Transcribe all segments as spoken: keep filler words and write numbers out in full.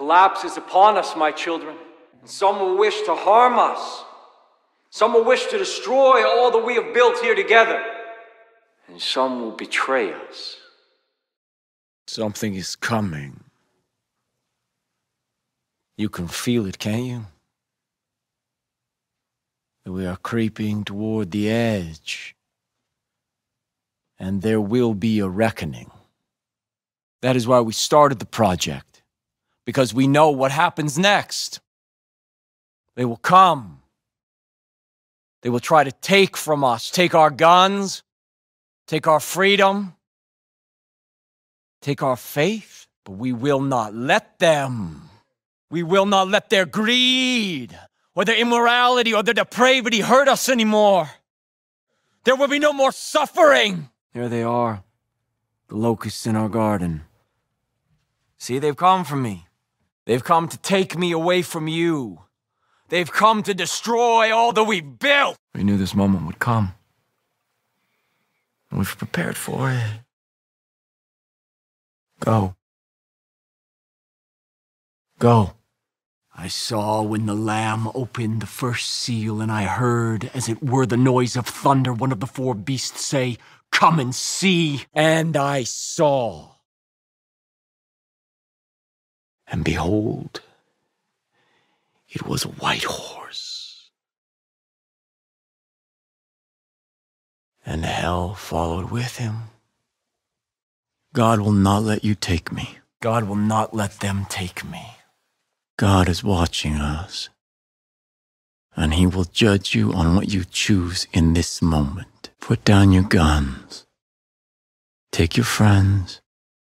collapse is upon us, my children. And some will wish to harm us. Some will wish to destroy all that we have built here together. And some will betray us. Something is coming. You can feel it, can't you? We are creeping toward the edge. And there will be a reckoning. That is why we started the project. Because we know what happens next. They will come. They will try to take from us, take our guns, take our freedom, take our faith, but we will not let them. We will not let their greed, or their immorality, or their depravity hurt us anymore. There will be no more suffering. There they are, the locusts in our garden. See, they've come for me. They've come to take me away from you. They've come to destroy all that we've built. We knew this moment would come. And we've prepared for it. Go. Go. I saw when the Lamb opened the first seal, and I heard, as it were the noise of thunder, one of the four beasts say, "Come and see." And I saw. And behold, it was a white horse. And hell followed with him. God will not let you take me. God will not let them take me. God is watching us. And he will judge you on what you choose in this moment. Put down your guns. Take your friends.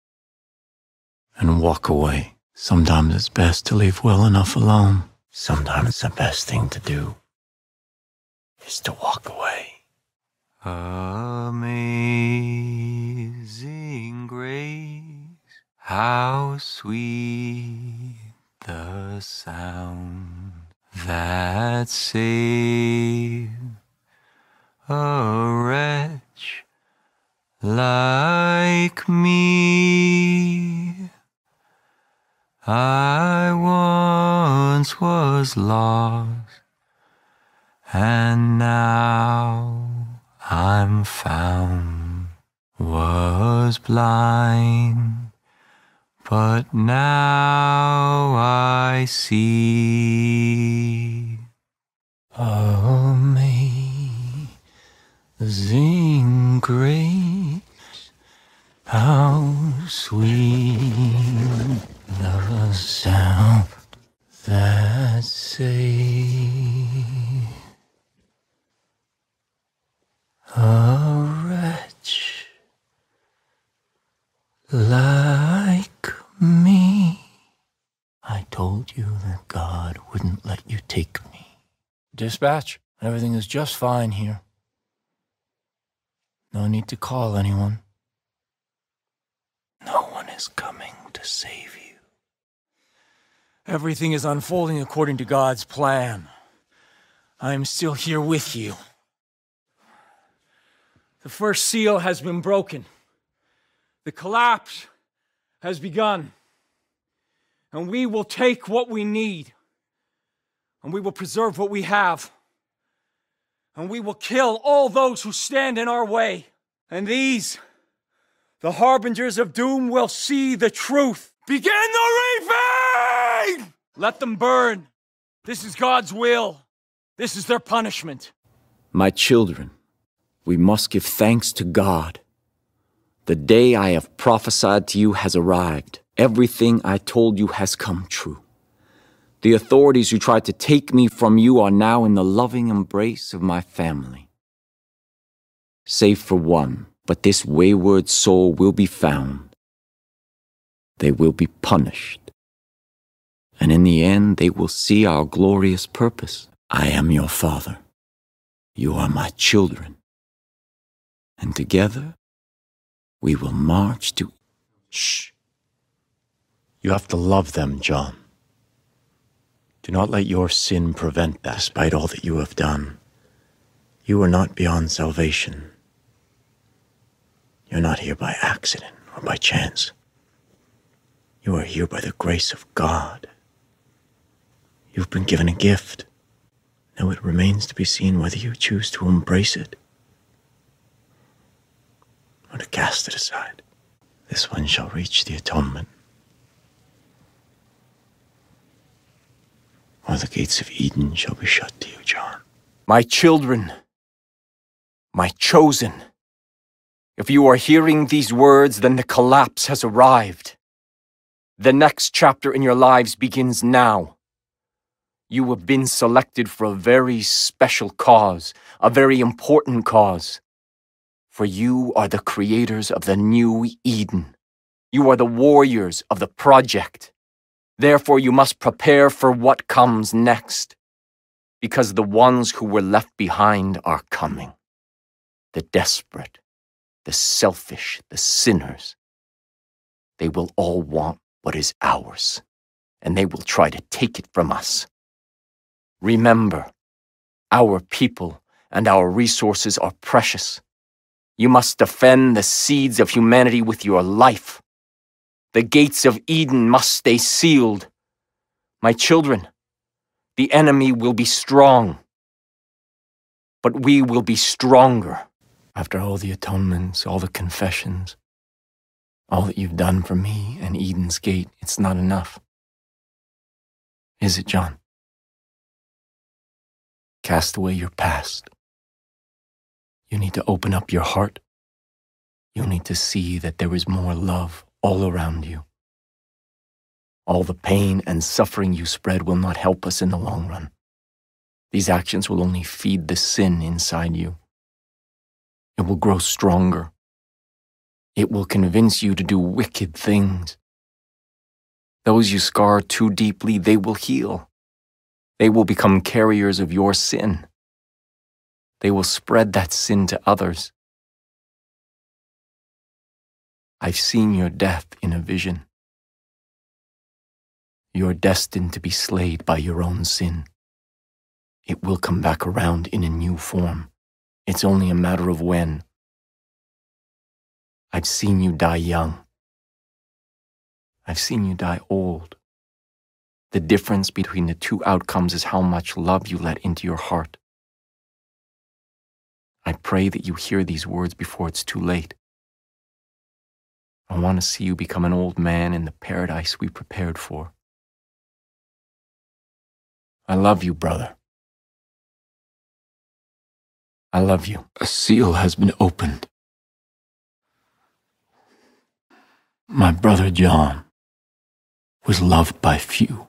And walk away. Sometimes it's best to leave well enough alone. Sometimes the best thing to do is to walk away. Amazing grace, how sweet the sound that saved a wretch like me. I once was lost, and now I'm found. Was blind, but now I see. Amazing grace, how sweet the sound that saved a wretch like me. I told you that God wouldn't let you take me. Dispatch, everything is just fine here. No need to call anyone. No one is coming to save you. Everything is unfolding according to God's plan. I am still here with you. The first seal has been broken. The collapse has begun. And we will take what we need. And we will preserve what we have. And we will kill all those who stand in our way. And these, the harbingers of doom, will see the truth. Begin the reaping! Let them burn. This is God's will. This is their punishment. My children, we must give thanks to God. The day I have prophesied to you has arrived. Everything I told you has come true. The authorities who tried to take me from you are now in the loving embrace of my family. Save for one, but this wayward soul will be found. They will be punished. And in the end, they will see our glorious purpose. I am your father. You are my children. And together, we will march to... Shh. You have to love them, John. Do not let your sin prevent that. Despite all that you have done, you are not beyond salvation. You're not here by accident or by chance. You are here by the grace of God. You've been given a gift. Now it remains to be seen whether you choose to embrace it or to cast it aside. This one shall reach the atonement, or the gates of Eden shall be shut to you, John. My children, my chosen, if you are hearing these words, then the collapse has arrived. The next chapter in your lives begins now. You have been selected for a very special cause, a very important cause. For you are the creators of the new Eden. You are the warriors of the project. Therefore, you must prepare for what comes next, because the ones who were left behind are coming. The desperate, the selfish, the sinners. They will all want what is ours, and they will try to take it from us. Remember, our people and our resources are precious. You must defend the seeds of humanity with your life. The gates of Eden must stay sealed. My children, the enemy will be strong, but we will be stronger. After all the atonements, all the confessions, all that you've done for me and Eden's gate, it's not enough. Is it, John? Cast away your past. You need to open up your heart. You need to see that there is more love all around you. All the pain and suffering you spread will not help us in the long run. These actions will only feed the sin inside you. It will grow stronger. It will convince you to do wicked things. Those you scar too deeply, they will heal. They will become carriers of your sin. They will spread that sin to others. I've seen your death in a vision. You're destined to be slayed by your own sin. It will come back around in a new form. It's only a matter of when. I've seen you die young. I've seen you die old. The difference between the two outcomes is how much love you let into your heart. I pray that you hear these words before it's too late. I want to see you become an old man in the paradise we prepared for. I love you, brother. I love you. A seal has been opened. My brother John was loved by few,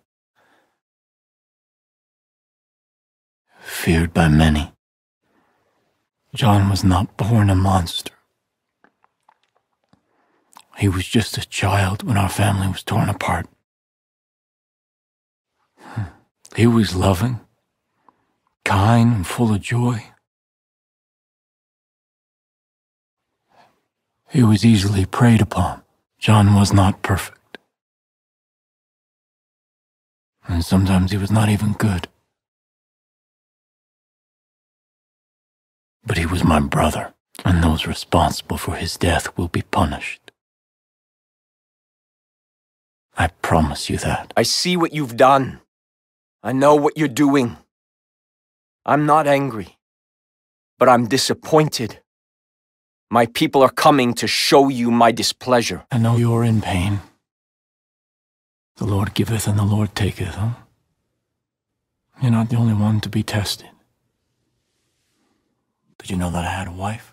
feared by many. John was not born a monster. He was just a child when our family was torn apart. He was loving, kind, and full of joy. He was easily preyed upon. John was not perfect. And sometimes he was not even good. But he was my brother, and those responsible for his death will be punished. I promise you that. I see what you've done. I know what you're doing. I'm not angry, but I'm disappointed. My people are coming to show you my displeasure. I know you're in pain. The Lord giveth and the Lord taketh, huh? You're not the only one to be tested. Did you know that I had a wife?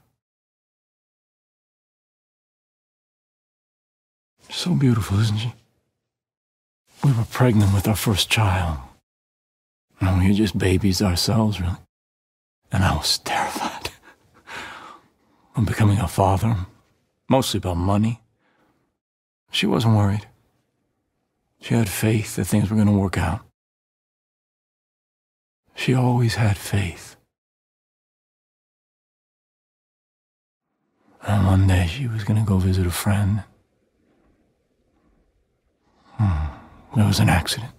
So beautiful, isn't she? We were pregnant with our first child. And we were just babies ourselves, really. And I was terrified. I'm becoming a father, mostly about money. She wasn't worried. She had faith that things were going to work out. She always had faith. And one day she was going to go visit a friend. Hmm. There was an accident.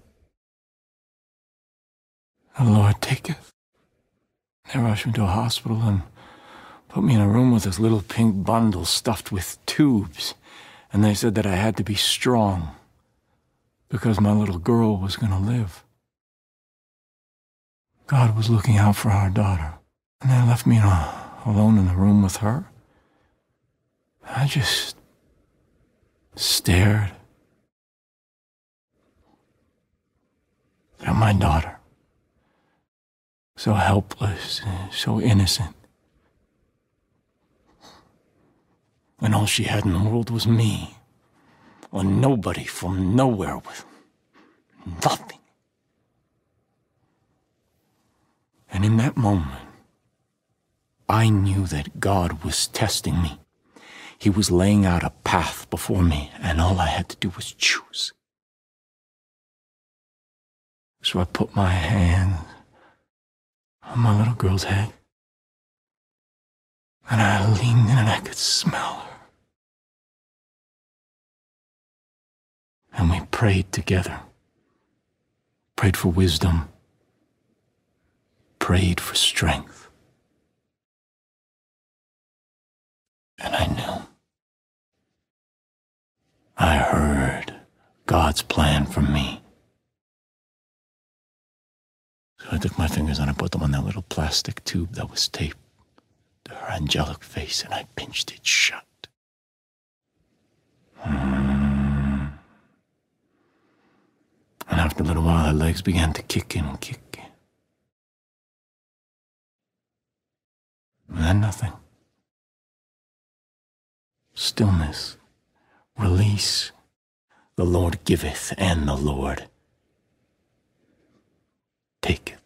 The Lord taketh. They rushed me to a hospital and put me in a room with this little pink bundle stuffed with tubes. And they said that I had to be strong because my little girl was going to live. God was looking out for our daughter. And they left me in a, alone in the room with her. I just stared at my daughter. So helpless, so innocent. And all she had in the world was me. Or nobody from nowhere with nothing. And in that moment, I knew that God was testing me. He was laying out a path before me, and all I had to do was choose. So I put my hand on my little girl's head, and I leaned in and I could smell her. And we prayed together. Prayed for wisdom. Prayed for strength. And I knew. I heard God's plan for me. So I took my fingers and I put them on that little plastic tube that was taped to her angelic face, and I pinched it shut. Mm. And after a little while, her legs began to kick in and kick in. And then nothing. Stillness. Release. The Lord giveth, and the Lord taketh.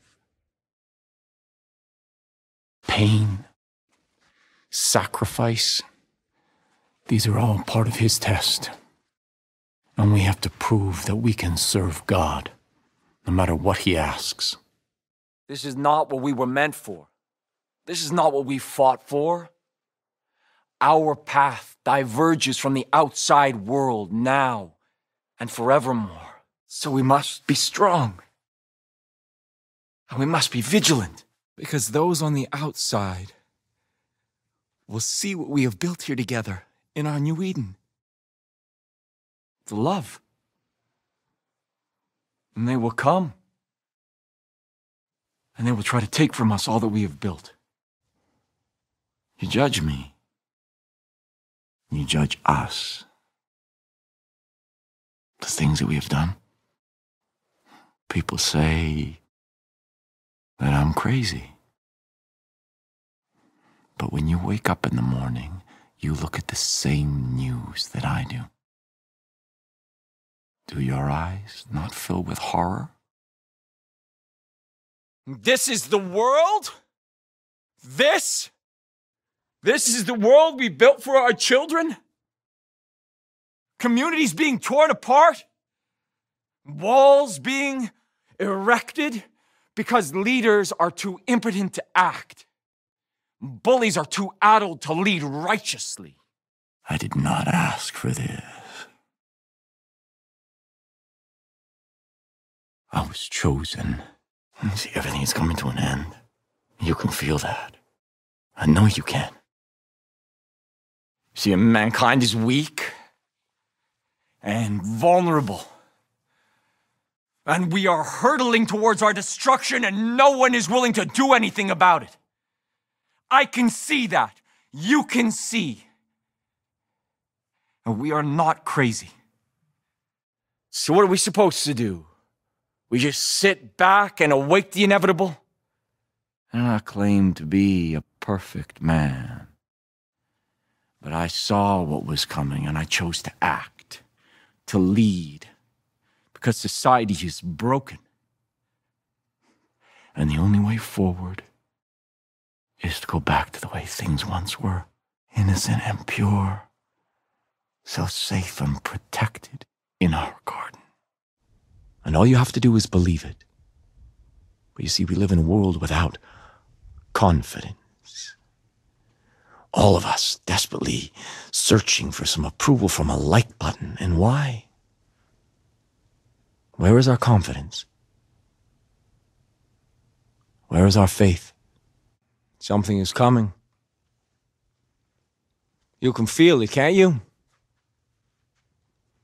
Pain, sacrifice, these are all part of His test. And we have to prove that we can serve God, no matter what He asks. This is not what we were meant for. This is not what we fought for. Our path diverges from the outside world now and forevermore. So we must be strong. And we must be vigilant, because those on the outside will see what we have built here together in our new Eden. The love. And they will come. And they will try to take from us all that we have built. You judge me. You judge us. The things that we have done. People say that I'm crazy. But when you wake up in the morning, you look at the same news that I do. Do your eyes not fill with horror? This is the world? This? This is the world we built for our children? Communities being torn apart? Walls being erected because leaders are too impotent to act? Bullies are too addled to lead righteously? I did not ask for this. I was chosen. See, everything is coming to an end. You can feel that. I know you can. See, mankind is weak and vulnerable. And we are hurtling towards our destruction, and no one is willing to do anything about it. I can see that. You can see. And we are not crazy. So what are we supposed to do? We just sit back and await the inevitable? I do not claim to be a perfect man. But I saw what was coming, and I chose to act, to lead, because society is broken. And the only way forward is to go back to the way things once were. Innocent and pure. So safe and protected in our garden. And all you have to do is believe it. But you see, we live in a world without confidence. All of us desperately searching for some approval from a like button. And why? Where is our confidence? Where is our faith? Something is coming. You can feel it, can't you?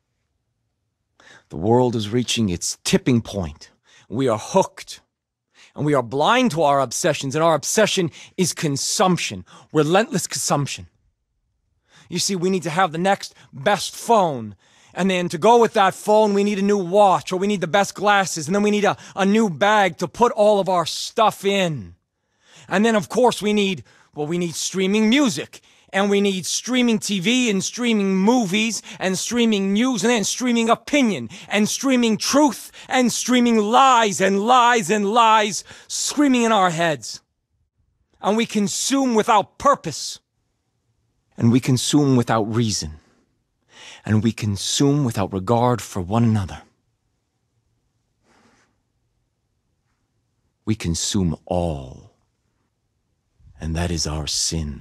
The world is reaching its tipping point. We are hooked. And we are blind to our obsessions, and our obsession is consumption, relentless consumption. You see, we need to have the next best phone. And then to go with that phone, we need a new watch, or we need the best glasses, and then we need a, a new bag to put all of our stuff in. And then, of course, we need, well, we need streaming music, and we need streaming T V, and streaming movies, and streaming news, and then streaming opinion, and streaming truth, and streaming lies, and lies, and lies, screaming in our heads. And we consume without purpose. And we consume without reason. And we consume without regard for one another. We consume all. And that is our sin.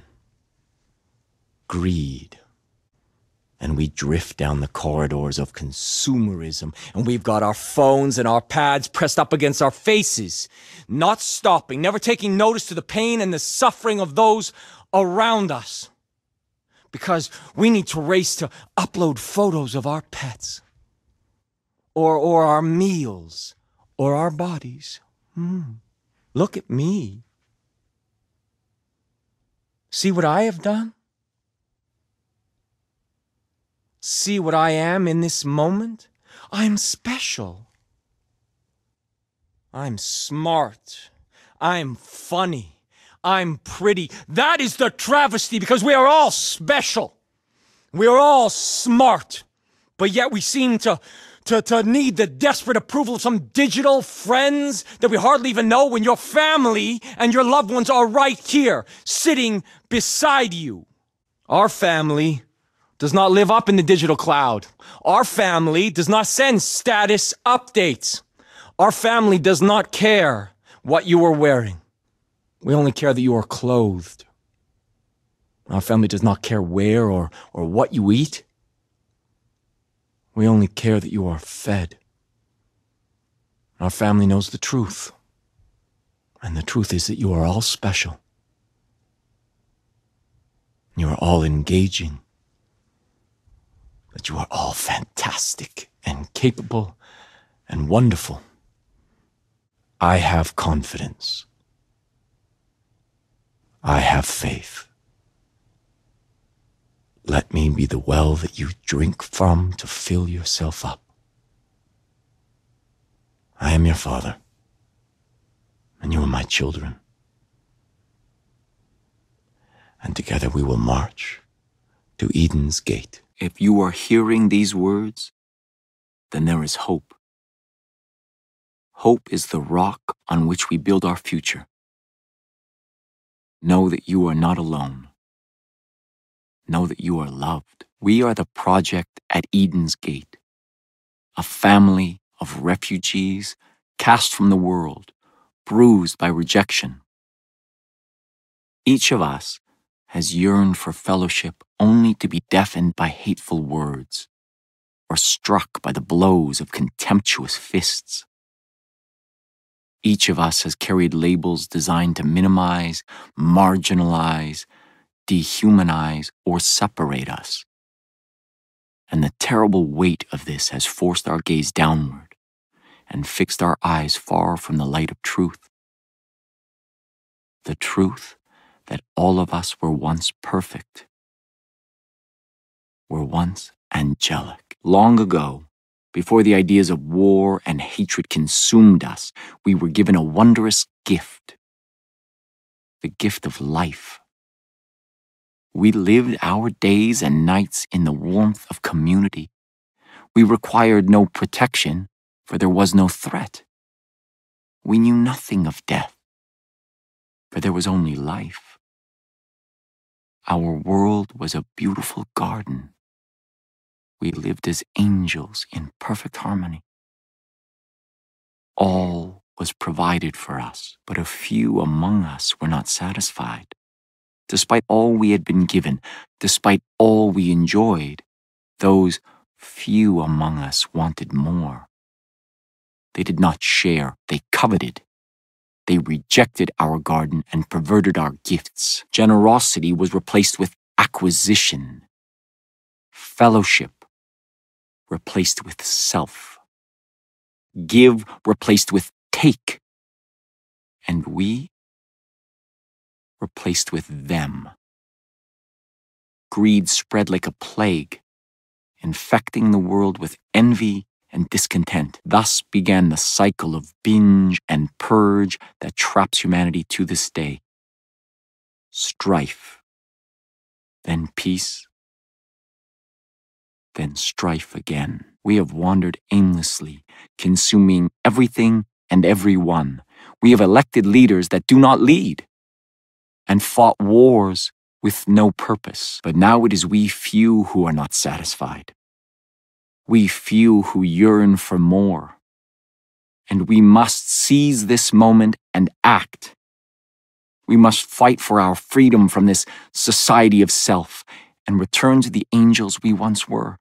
Greed. And we drift down the corridors of consumerism, and we've got our phones and our pads pressed up against our faces, not stopping, never taking notice to the pain and the suffering of those around us. Because we need to race to upload photos of our pets, or, or our meals, or our bodies. Mm. Look at me. See what I have done? See what I am in this moment? I'm special. I'm smart. I'm funny. I'm pretty. That is the travesty, because we are all special. We are all smart. But yet we seem to, to, to need the desperate approval of some digital friends that we hardly even know, when your family and your loved ones are right here, sitting beside you. Our family does not live up in the digital cloud. Our family does not send status updates. Our family does not care what you are wearing. We only care that you are clothed. Our family does not care where or, or what you eat. We only care that you are fed. Our family knows the truth. And the truth is that you are all special. You are all engaging. That you are all fantastic and capable and wonderful. I have confidence. I have faith. Let me be the well that you drink from to fill yourself up. I am your father, and you are my children. And together we will march to Eden's gate. If you are hearing these words, then there is hope. Hope is the rock on which we build our future. Know that you are not alone. Know that you are loved. We are the project at Eden's gate, a family of refugees cast from the world, bruised by rejection. Each of us has yearned for fellowship only to be deafened by hateful words, or struck by the blows of contemptuous fists. Each of us has carried labels designed to minimize, marginalize, dehumanize, or separate us. And the terrible weight of this has forced our gaze downward and fixed our eyes far from the light of truth. The truth that all of us were once perfect, were once angelic. Long ago, before the ideas of war and hatred consumed us, we were given a wondrous gift, the gift of life. We lived our days and nights in the warmth of community. We required no protection, for there was no threat. We knew nothing of death, for there was only life. Our world was a beautiful garden. We lived as angels in perfect harmony. All was provided for us, but a few among us were not satisfied. Despite all we had been given, despite all we enjoyed, those few among us wanted more. They did not share, they coveted. They rejected our garden and perverted our gifts. Generosity was replaced with acquisition. Fellowship replaced with self. Give replaced with take. and we were placed with them. Greed spread like a plague, infecting the world with envy and discontent. Thus began the cycle of binge and purge that traps humanity to this day. Strife, then peace, then strife again. We have wandered aimlessly, consuming everything and everyone. We have elected leaders that do not lead, and fought wars with no purpose. But now it is we few who are not satisfied. We few who yearn for more. And we must seize this moment and act. We must fight for our freedom from this society of self and return to the angels we once were.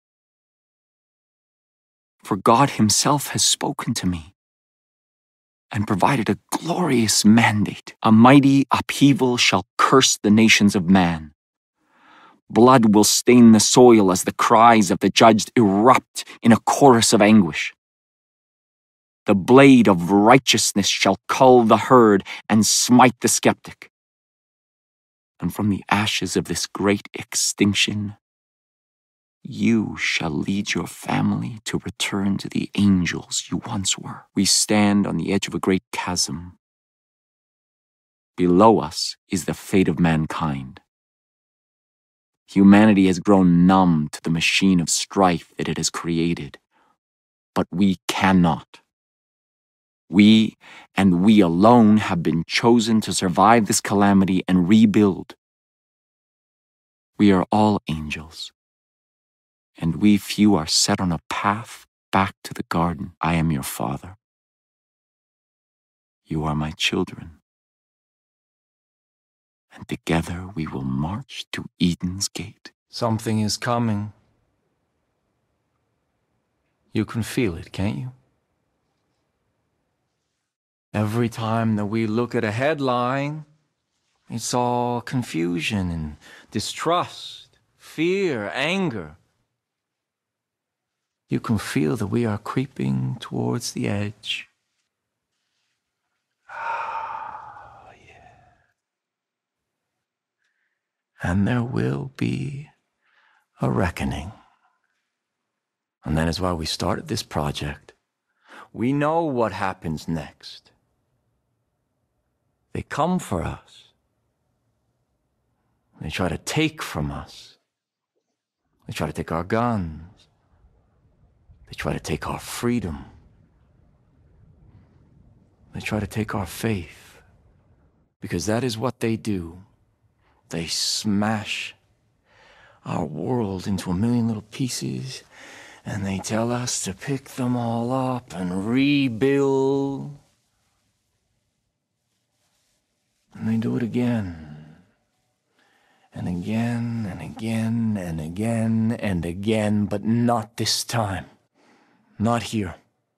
For God Himself has spoken to me and provided a glorious mandate. A mighty upheaval shall curse the nations of man. Blood will stain the soil as the cries of the judged erupt in a chorus of anguish. The blade of righteousness shall cull the herd and smite the skeptic. And from the ashes of this great extinction, you shall lead your family to return to the angels you once were. We stand on the edge of a great chasm. Below us is the fate of mankind. Humanity has grown numb to the machine of strife that it has created. But we cannot. We, and we alone, have been chosen to survive this calamity and rebuild. We are all angels, and we few are set on a path back to the garden. I am your father. You are my children. And together we will march to Eden's gate. Something is coming. You can feel it, can't you? Every time that we look at a headline, it's all confusion and distrust, fear, anger. You can feel that we are creeping towards the edge. Ah, yeah. And there will be a reckoning. And that is why we started this project. We know what happens next. They come for us. They try to take from us. They try to take our guns. They try to take our freedom. They try to take our faith. Because that is what they do. They smash our world into a million little pieces, and they tell us to pick them all up and rebuild. And they do it again. And again, and again, and again, and again, but not this time. Not here.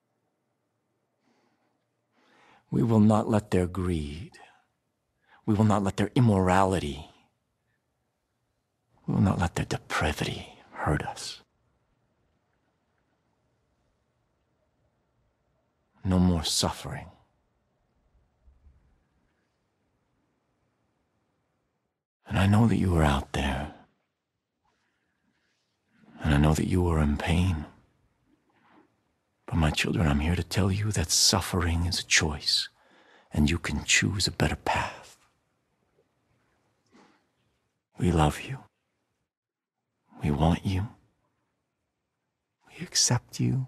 We will not let their greed, we will not let their immorality, we will not let their depravity hurt us. No more suffering. And I know that you are out there. And I know that you are in pain. But my children, I'm here to tell you that suffering is a choice, and you can choose a better path. We love you. We want you. We accept you.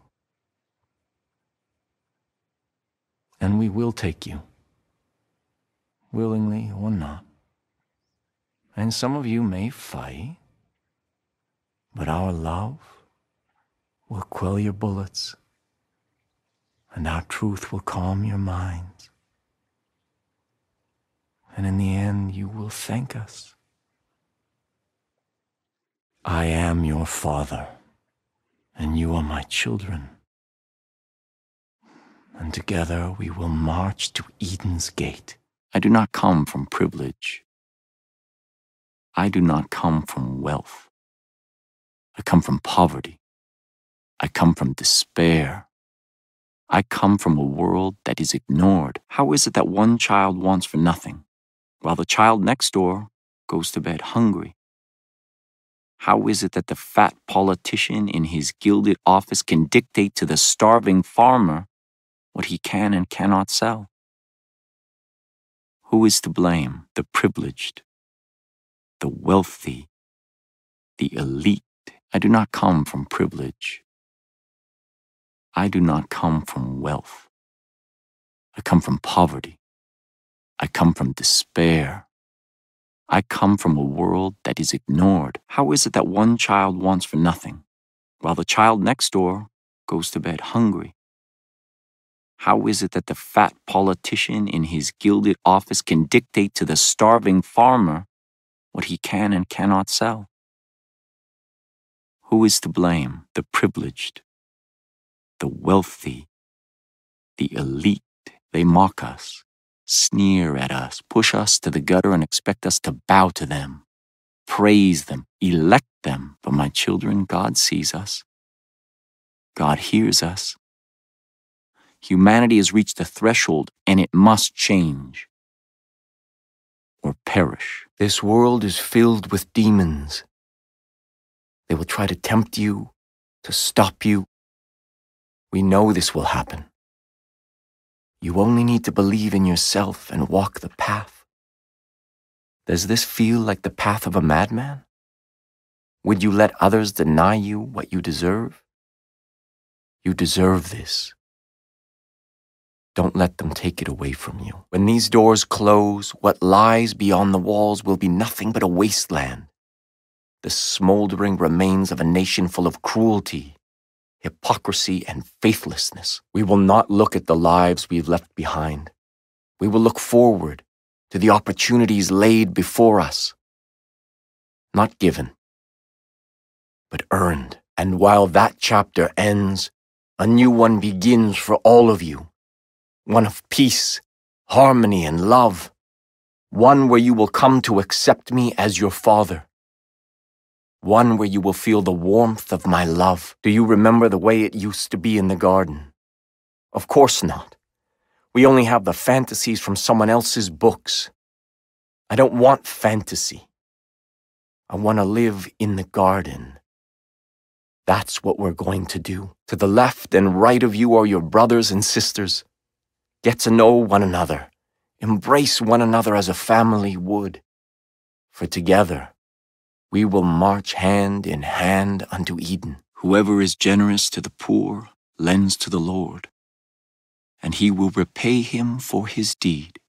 And we will take you, willingly or not. And some of you may fight, but our love will quell your bullets, and our truth will calm your minds. And in the end, you will thank us. I am your father, and you are my children. And together we will march to Eden's gate. I do not come from privilege. I do not come from wealth. I come from poverty. I come from despair. I come from a world that is ignored. How is it that one child wants for nothing, while the child next door goes to bed hungry? How is it that the fat politician in his gilded office can dictate to the starving farmer what he can and cannot sell? Who is to blame? The privileged, the wealthy, the elite. I do not come from privilege. I do not come from wealth. I come from poverty. I come from despair. I come from a world that is ignored. How is it that one child wants for nothing, while the child next door goes to bed hungry? How is it that the fat politician in his gilded office can dictate to the starving farmer what he can and cannot sell? Who is to blame? The privileged, the wealthy, the elite. They mock us, sneer at us, push us to the gutter and expect us to bow to them, praise them, elect them. But my children, God sees us. God hears us. Humanity has reached a threshold and it must change or perish. This world is filled with demons. They will try to tempt you, to stop you. We know this will happen. You only need to believe in yourself and walk the path. Does this feel like the path of a madman? Would you let others deny you what you deserve? You deserve this. Don't let them take it away from you. When these doors close, what lies beyond the walls will be nothing but a wasteland. The smoldering remains of a nation full of cruelty, hypocrisy, and faithlessness. We will not look at the lives we've left behind. We will look forward to the opportunities laid before us. Not given, but earned. And while that chapter ends, a new one begins for all of you. One of peace, harmony, and love. One where you will come to accept me as your father. One where you will feel the warmth of my love. Do you remember the way it used to be in the garden? Of course not. We only have the fantasies from someone else's books. I don't want fantasy. I want to live in the garden. That's what we're going to do. To the left and right of you are your brothers and sisters. Get to know one another. Embrace one another as a family would. For together, we will march hand in hand unto Eden. Whoever is generous to the poor lends to the Lord, and he will repay him for his deed.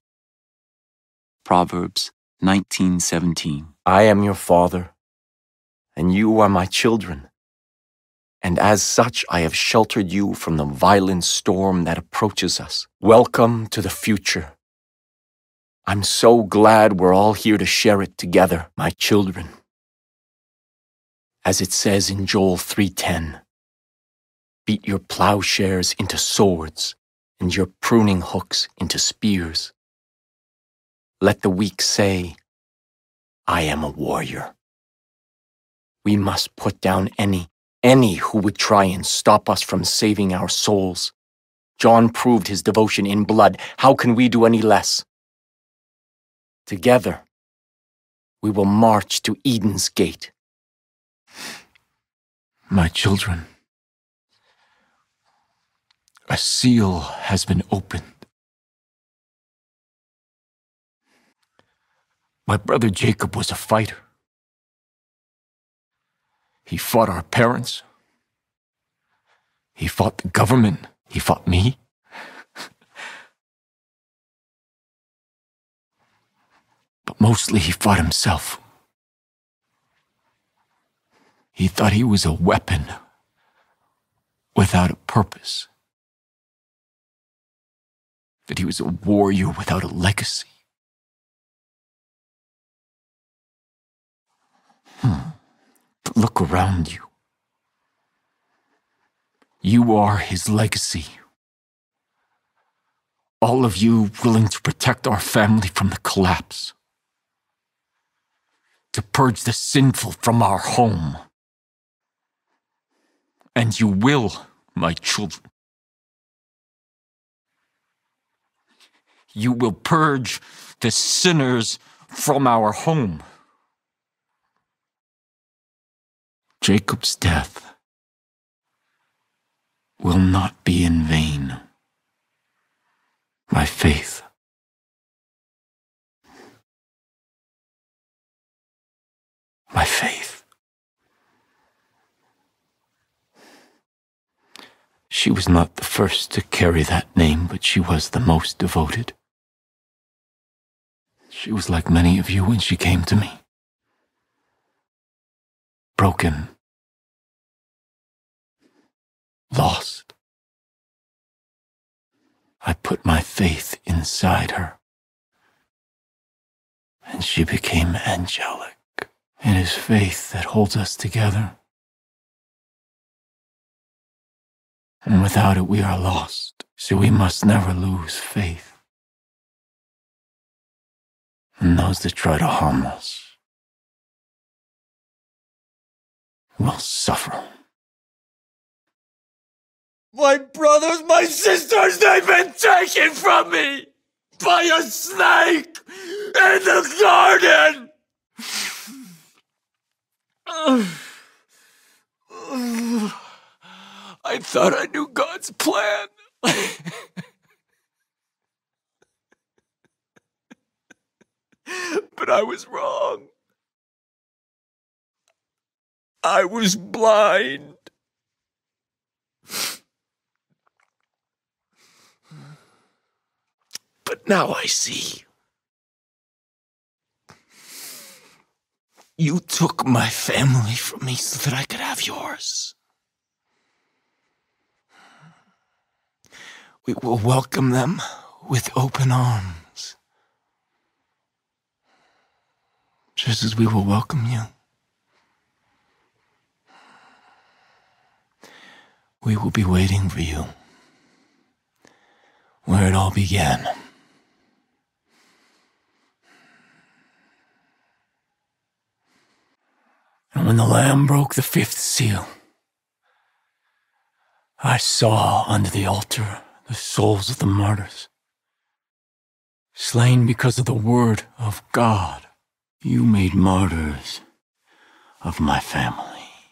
Proverbs nineteen seventeen. I am your father, and you are my children. And as such, I have sheltered you from the violent storm that approaches us. Welcome to the future. I'm so glad we're all here to share it together, my children. As it says in Joel three ten, beat your plowshares into swords and your pruning hooks into spears. Let the weak say, I am a warrior. We must put down any, any who would try and stop us from saving our souls. John proved his devotion in blood. How can we do any less? Together, we will march to Eden's gate. My children, a seal has been opened. My brother Jacob was a fighter. He fought our parents. He fought the government. He fought me. But mostly he fought himself. He thought he was a weapon without a purpose. That he was a warrior without a legacy. Hmm. But look around you. You are his legacy. All of you willing to protect our family from the collapse. To purge the sinful from our home. And you will, my children. You will purge the sinners from our home. Jacob's death will not be in vain. My faith My faith. She was not the first to carry that name, but she was the most devoted. She was like many of you when she came to me. Broken. Lost. I put my faith inside her, and she became angelic. It is faith that holds us together. And without it, we are lost. So we must never lose faith. And those that try to harm us will suffer. My brothers, my sisters, they've been taken from me by a snake in the garden. I thought I knew God's plan. But I was wrong. I was blind. But now I see. You took my family from me so that I could have yours. We will welcome them with open arms, just as we will welcome you. We will be waiting for you where it all began. And when the Lamb broke the fifth seal, I saw under the altar the souls of the martyrs, slain because of the word of God. You made martyrs of my family.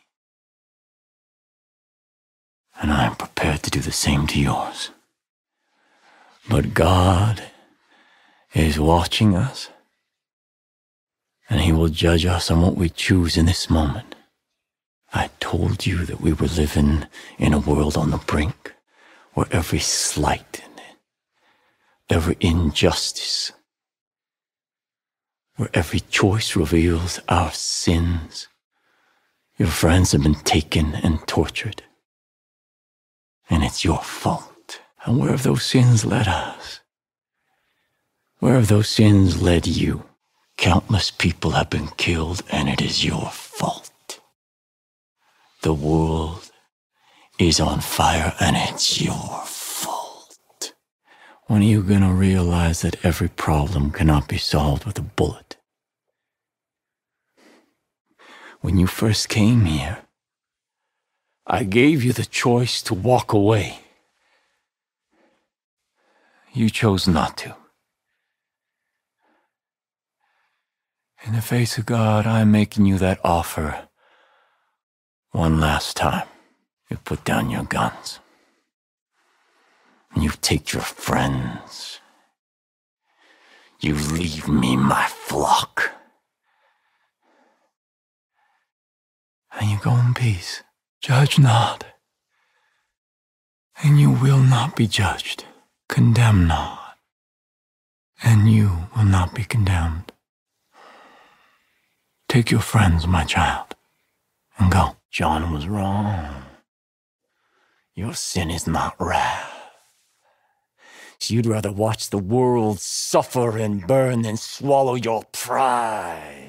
And I am prepared to do the same to yours. But God is watching us, and He will judge us on what we choose in this moment. I told you that we were living in a world on the brink, where every slight and every injustice, where every choice reveals our sins. Your friends have been taken and tortured, and it's your fault. And where have those sins led us? Where have those sins led you? Countless people have been killed, and it is your fault. The world is on fire, and it's your fault. When are you going to realize that every problem cannot be solved with a bullet? When you first came here, I gave you the choice to walk away. You chose not to. In the face of God, I'm making you that offer one last time. You put down your guns. You take your friends. You leave me my flock. And you go in peace. Judge not, and you will not be judged. Condemn not, and you will not be condemned. Take your friends, my child, and go. John was wrong. Your sin is not wrath. You'd rather watch the world suffer and burn than swallow your pride.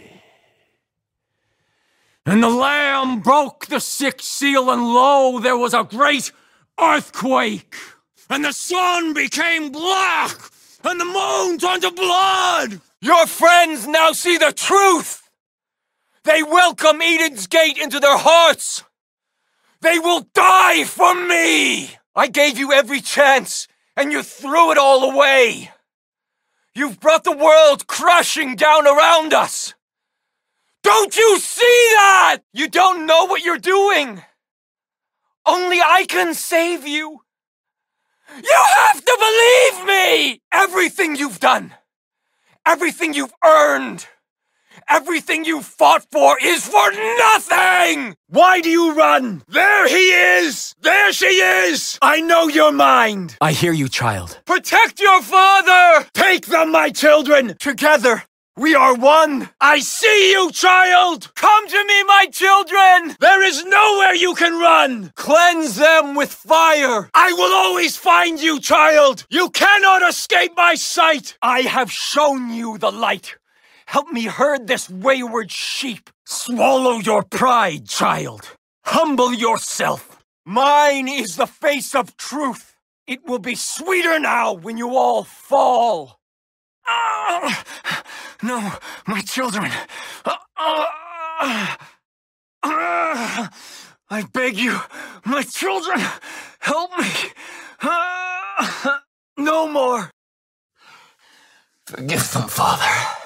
And the Lamb broke the sixth seal, and lo, there was a great earthquake. And the sun became black, and the moon turned to blood. Your friends now see the truth. They welcome Eden's gate into their hearts. They will die for me. I gave you every chance, and you threw it all away. You've brought the world crashing down around us! Don't you see that? You don't know what you're doing! Only I can save you! You have to believe me! Everything you've done, everything you've earned, everything you've fought for is for nothing! Why do you run? There he is! There she is! I know your mind! I hear you, child. Protect your father! Take them, my children! Together, we are one! I see you, child! Come to me, my children! There is nowhere you can run! Cleanse them with fire! I will always find you, child! You cannot escape my sight! I have shown you the light. Help me herd this wayward sheep. Swallow your pride, child. Humble yourself. Mine is the face of truth. It will be sweeter now when you all fall. Ah, no, my children. Ah, ah, ah, I beg you, my children, help me. Ah, no more. Forgive them, Father.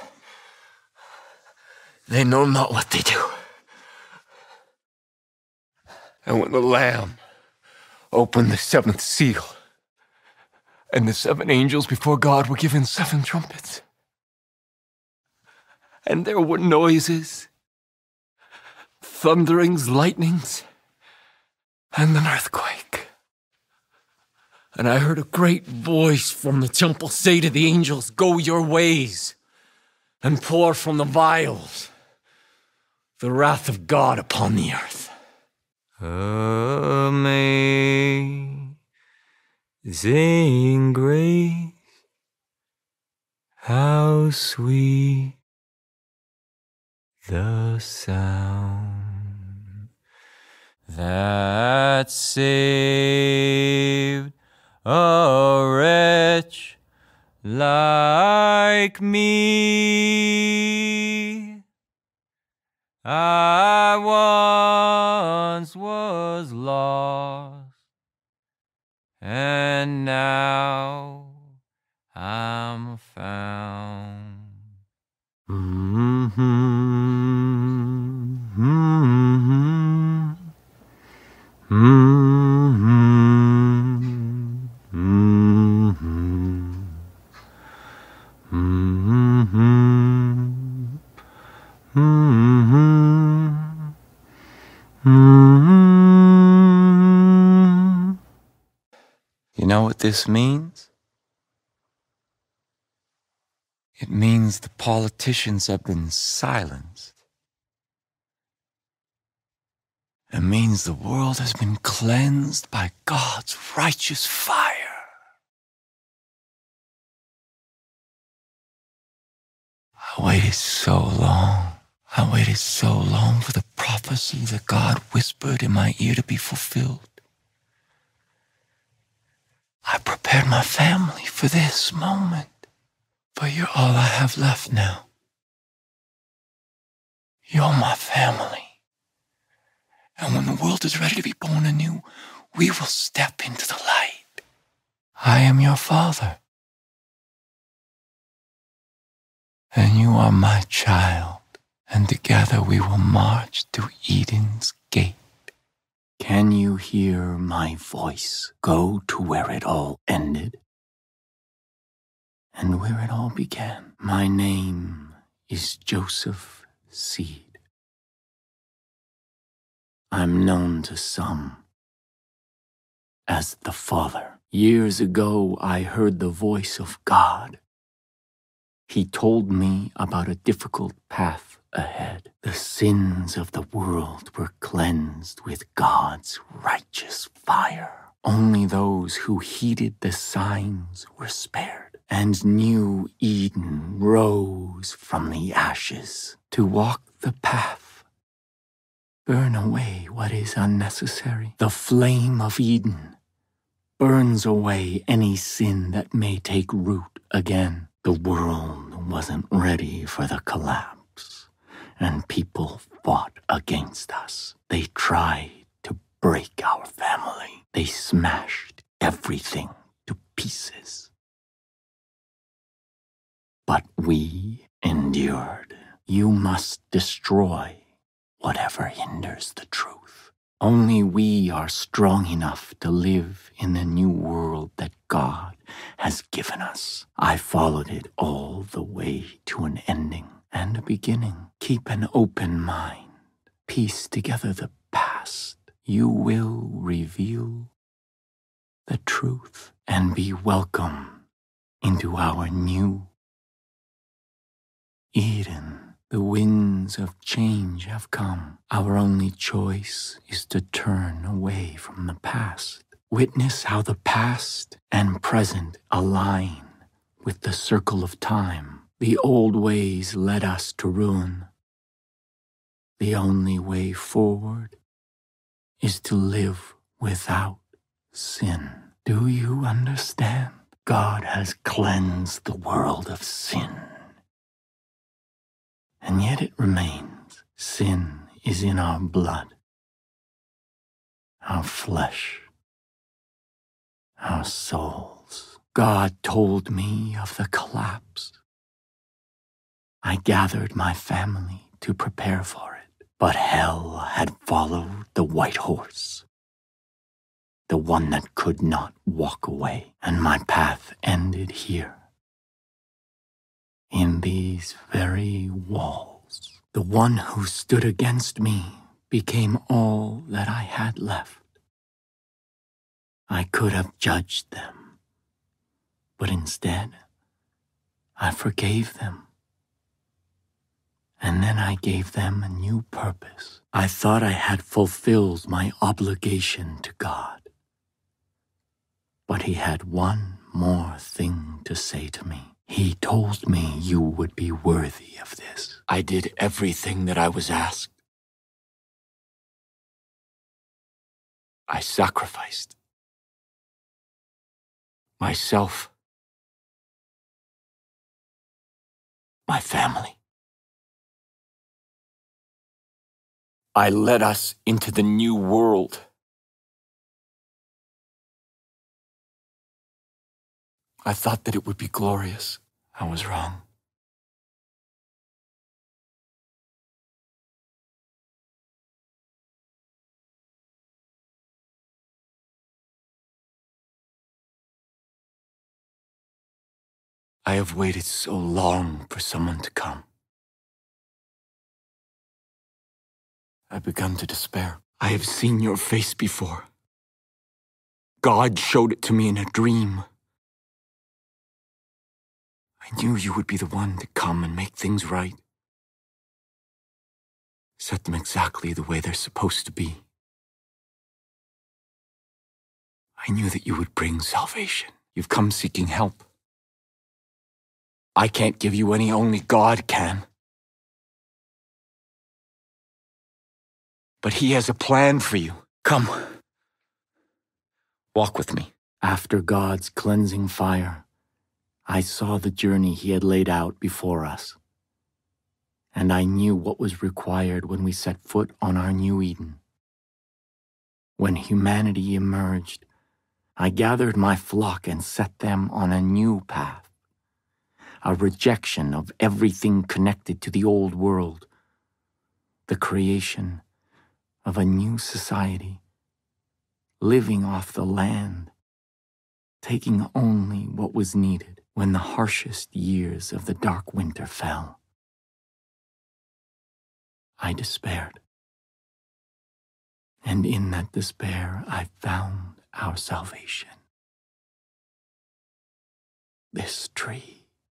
They know not what they do. And when the Lamb opened the seventh seal, and the seven angels before God were given seven trumpets, and there were noises, thunderings, lightnings, and an earthquake. And I heard a great voice from the temple say to the angels, "Go your ways, and pour from the vials the wrath of God upon the earth." Amazing grace, how sweet the sound that saved a wretch like me. I once was lost, and now I'm found. Mm-hmm. Mm-hmm. Mm-hmm. Mm-hmm. Mm-hmm. Mm-hmm. Mm-hmm. You know what this means? It means the politicians have been silenced. It means the world has been cleansed by God's righteous fire. I waited so long. I waited so long for the prophecy that God whispered in my ear to be fulfilled. I prepared my family for this moment. But you're all I have left now. You're my family. And when the world is ready to be born anew, we will step into the light. I am your father. And you are my child. And together we will march to Eden's gate. Can you hear my voice go to where it all ended? And where it all began. My name is Joseph Seed. I'm known to some as the Father. Years ago, I heard the voice of God. He told me about a difficult path ahead. The sins of the world were cleansed with God's righteous fire. Only those who heeded the signs were spared. And new Eden rose from the ashes to walk the path. Burn away what is unnecessary. The flame of Eden burns away any sin that may take root again. The world wasn't ready for the collapse, and people fought against us. They tried to break our family. They smashed everything to pieces. But we endured. You must destroy whatever hinders the truth. Only we are strong enough to live in the new world that God has given us. I followed it all the way to an ending and a beginning. Keep an open mind. Piece together the past. You will reveal the truth and be welcome into our new Eden. The winds of change have come. Our only choice is to turn away from the past. Witness how the past and present align with the circle of time. The old ways led us to ruin. The only way forward is to live without sin. Do you understand? God has cleansed the world of sin. And yet it remains. Sin is in our blood, our flesh, our souls. God told me of the collapse. I gathered my family to prepare for it, but hell had followed the white horse, the one that could not walk away, and my path ended here. In these very walls, the one who stood against me became all that I had left. I could have judged them, but instead, I forgave them. And then I gave them a new purpose. I thought I had fulfilled my obligation to God. But he had one more thing to say to me. He told me you would be worthy of this. I did everything that I was asked. I sacrificed myself, my family. I led us into the new world. I thought that it would be glorious. I was wrong. I have waited so long for someone to come. I've begun to despair. I have seen your face before. God showed it to me in a dream. I knew you would be the one to come and make things right. Set them exactly the way they're supposed to be. I knew that you would bring salvation. You've come seeking help. I can't give you any, only God can. But he has a plan for you. Come. Walk with me. After God's cleansing fire, I saw the journey he had laid out before us. And I knew what was required when we set foot on our new Eden. When humanity emerged, I gathered my flock and set them on a new path. A rejection of everything connected to the old world. The creation of a new society. Living off the land. Taking only what was needed when the harshest years of the dark winter fell. I despaired. And in that despair, I found our salvation. This tree.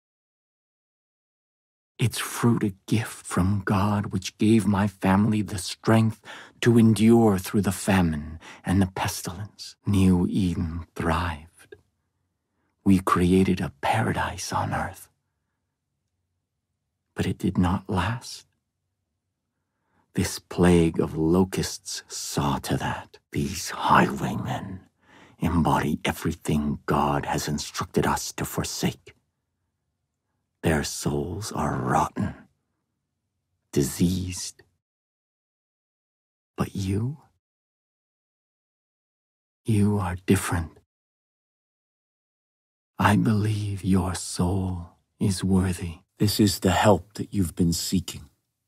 Its fruit a gift from God which gave my family the strength to endure through the famine and the pestilence. New Eden thrived. We created a paradise on earth. But it did not last. This plague of locusts saw to that. These highwaymen embody everything God has instructed us to forsake. Their souls are rotten, diseased. But you, you are different. I believe your soul is worthy. This is the help that you've been seeking.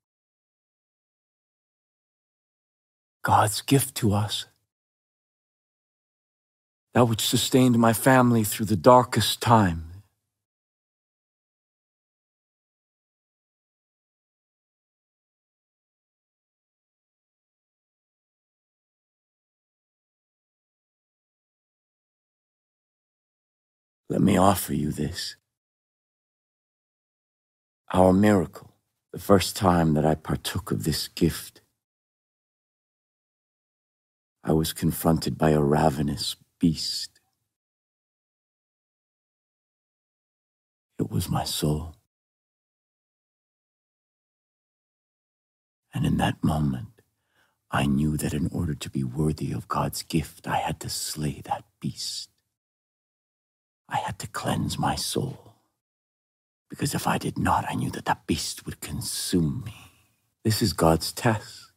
God's gift to us. That which sustained my family through the darkest time. Let me offer you this. Our miracle, the first time that I partook of this gift, I was confronted by a ravenous beast. It was my soul. And in that moment, I knew that in order to be worthy of God's gift, I had to slay that beast. I had to cleanse my soul. Because if I did not, I knew that that beast would consume me. This is God's test.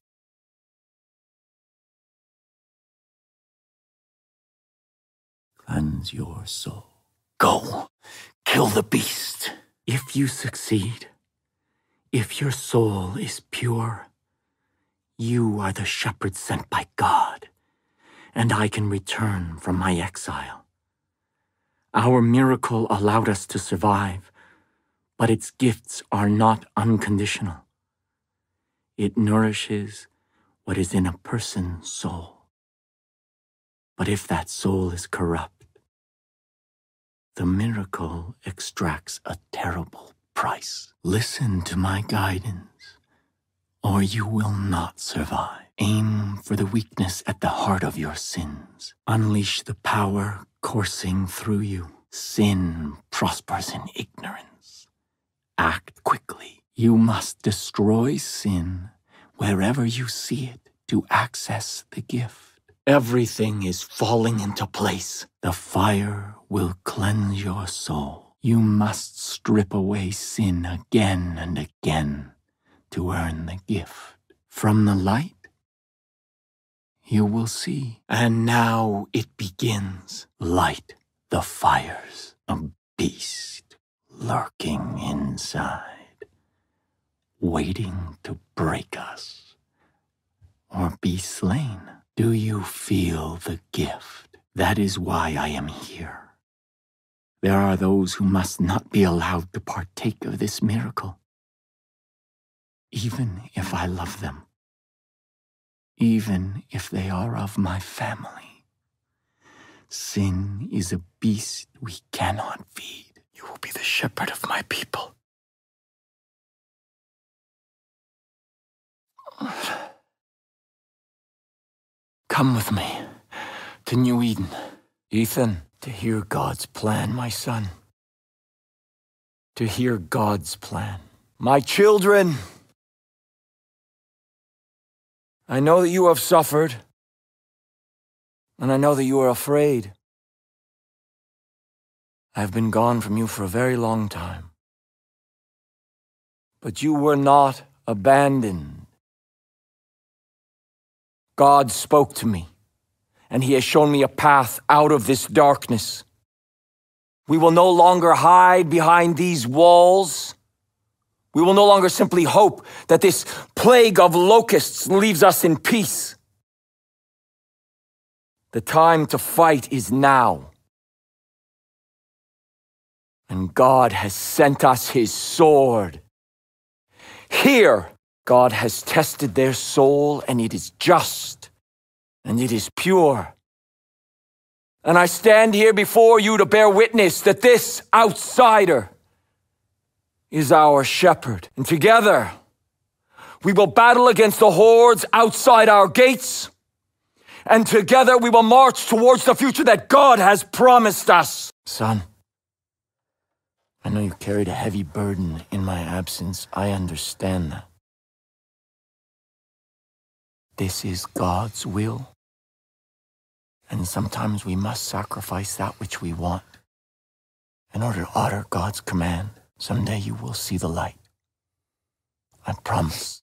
Cleanse your soul. Go, kill the beast. If you succeed, if your soul is pure, you are the shepherd sent by God, and I can return from my exile. Our miracle allowed us to survive, but its gifts are not unconditional. It nourishes what is in a person's soul. But if that soul is corrupt, the miracle extracts a terrible price. Listen to my guidance, or you will not survive. Aim for the weakness at the heart of your sins. Unleash the power coursing through you. Sin prospers in ignorance. Act quickly. You must destroy sin wherever you see it to access the gift. Everything is falling into place. The fire will cleanse your soul. You must strip away sin again and again to earn the gift. From the light, you will see. And now it begins. Light the fires. A beast lurking inside, waiting to break us or be slain. Do you feel the gift? That is why I am here. There are those who must not be allowed to partake of this miracle, even if I love them, even if they are of my family. Sin is a beast we cannot feed. You will be the shepherd of my people. Come with me to New Eden. Ethan, to hear God's plan, my son. To hear God's plan. My children, I know that you have suffered, and I know that you are afraid. I have been gone from you for a very long time. But you were not abandoned. God spoke to me, and He has shown me a path out of this darkness. We will no longer hide behind these walls. We will no longer simply hope that this plague of locusts leaves us in peace. The time to fight is now. And God has sent us His sword. Here, God has tested their soul, and it is just, and it is pure. And I stand here before you to bear witness that this outsider is our shepherd. And together, we will battle against the hordes outside our gates. And together, we will march towards the future that God has promised us. Son, I know you carried a heavy burden in my absence. I understand that. This is God's will. And sometimes we must sacrifice that which we want in order to honor God's command. Someday you will see the light. I promise.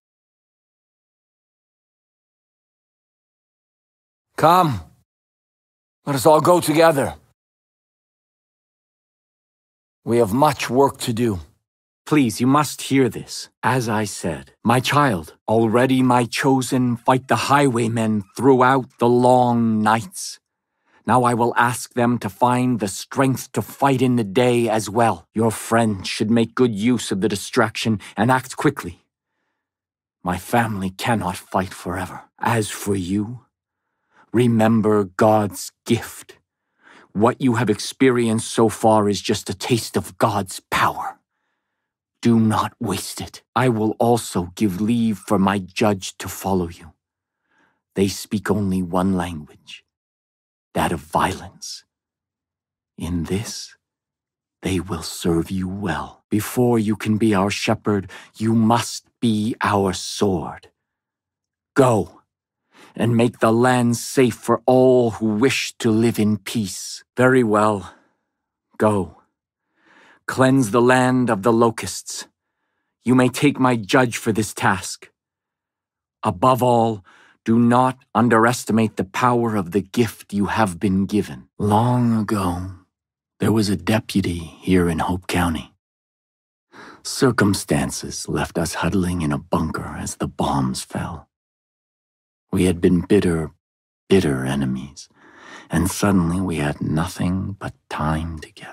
Come, let us all go together. We have much work to do. Please, you must hear this. As I said, my child, already my chosen, fight the highwaymen throughout the long nights. Now I will ask them to find the strength to fight in the day as well. Your friends should make good use of the distraction and act quickly. My family cannot fight forever. As for you, remember God's gift. What you have experienced so far is just a taste of God's power. Do not waste it. I will also give leave for my judge to follow you. They speak only one language, that of violence. In this, they will serve you well. Before you can be our shepherd, you must be our sword. Go, and make the land safe for all who wish to live in peace. Very well. Go. Cleanse the land of the locusts. You may take my judge for this task. Above all, do not underestimate the power of the gift you have been given. Long ago, there was a deputy here in Hope County. Circumstances left us huddling in a bunker as the bombs fell. We had been bitter, bitter enemies, and suddenly we had nothing but time together.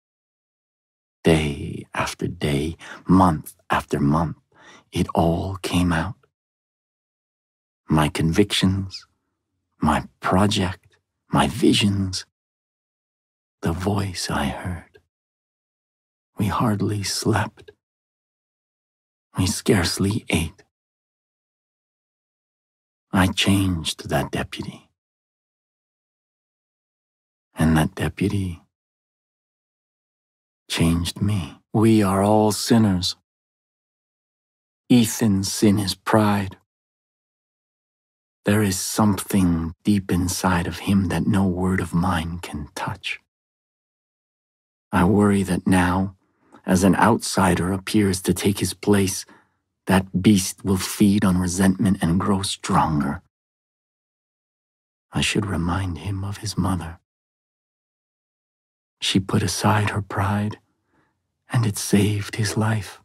Day after day, month after month, it all came out. My convictions, my project, my visions, the voice I heard. We hardly slept. We scarcely ate. I changed that deputy. And that deputy changed me. We are all sinners. Ethan's sin is pride. There is something deep inside of him that no word of mine can touch. I worry that now, as an outsider appears to take his place, that beast will feed on resentment and grow stronger. I should remind him of his mother. She put aside her pride, and it saved his life.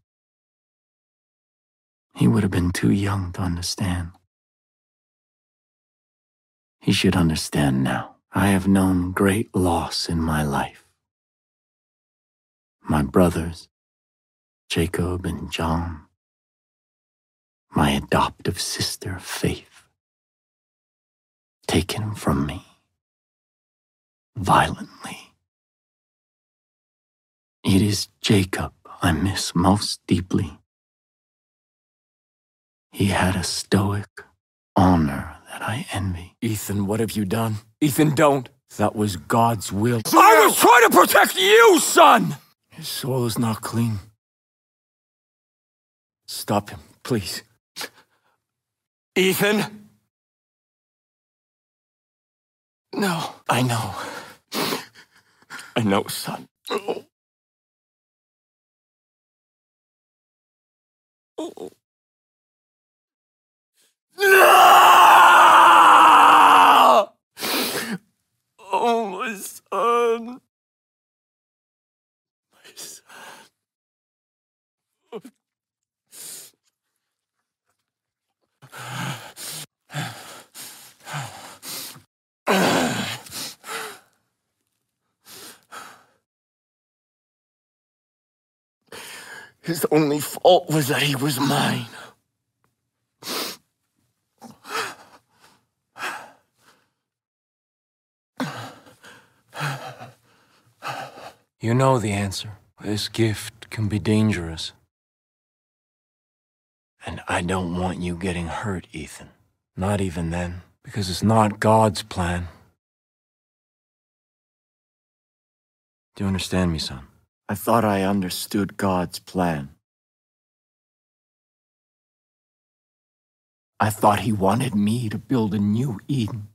He would have been too young to understand. He should understand now. I have known great loss in my life. My brothers, Jacob and John. My adoptive sister, Faith. Taken from me. Violently. It is Jacob I miss most deeply. He had a stoic honor that I envy. Ethan, what have you done? Ethan, don't. That was God's will. I was trying to protect you, son! His soul is not clean. Stop him, please. Ethan? No, I know. I know, son. Oh. Oh. No! Oh, my son. My son. His only fault was that he was mine. You know the answer. This gift can be dangerous. And I don't want you getting hurt, Ethan. Not even then, because it's not God's plan. Do you understand me, son? I thought I understood God's plan. I thought he wanted me to build a new Eden.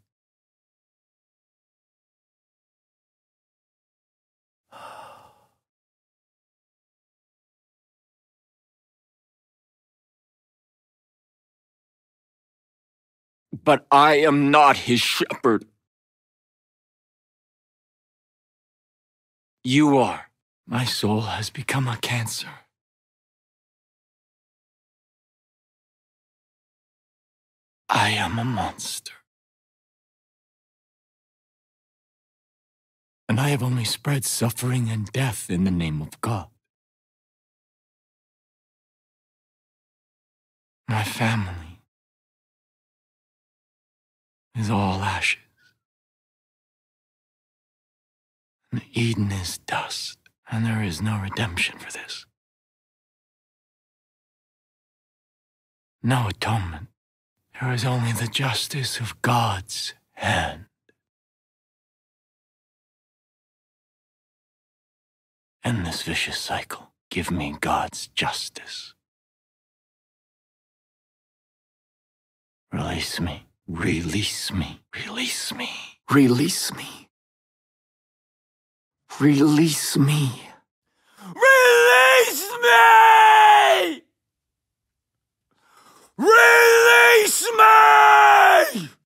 But I am not his shepherd. You are. My soul has become a cancer. I am a monster. And I have only spread suffering and death in the name of God. My family is all ashes. And Eden is dust, and there is no redemption for this. No atonement. There is only the justice of God's hand. End this vicious cycle. Give me God's justice. Release me. Release me. Release me. Release me. Release me. Release me! Release me!